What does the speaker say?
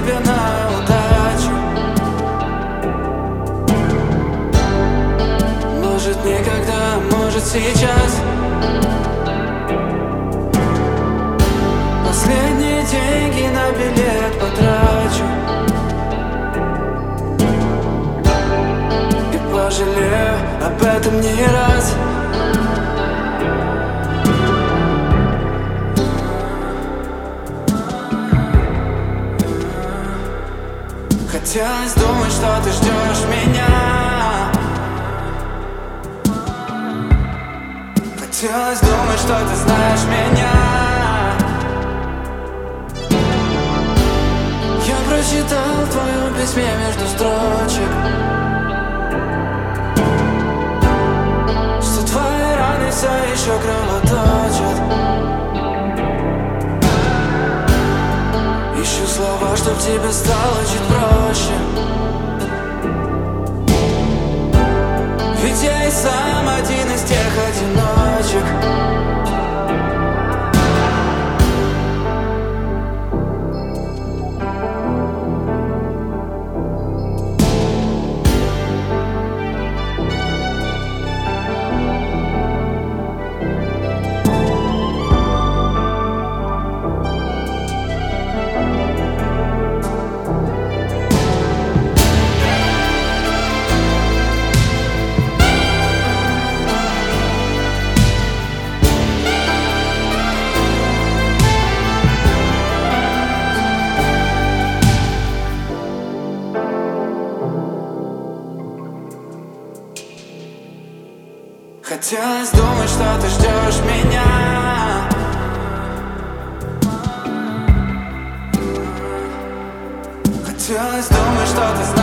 тебе на удачу. Может никогда, может сейчас. Последние деньги на билет потрачу и пожалею об этом не раз. Хотелось думать, что ты ждешь меня. Хотелось думать, что ты знаешь меня. Я прочитал в твоем письме между строчек, что твои раны все еще кровоточат. Ищу слова, чтоб тебе стало чуть проще. Ведь я и сам один из тех одиночек. Хотелось думать, что ты ждешь меня. Хотелось думать, что ты знаешь.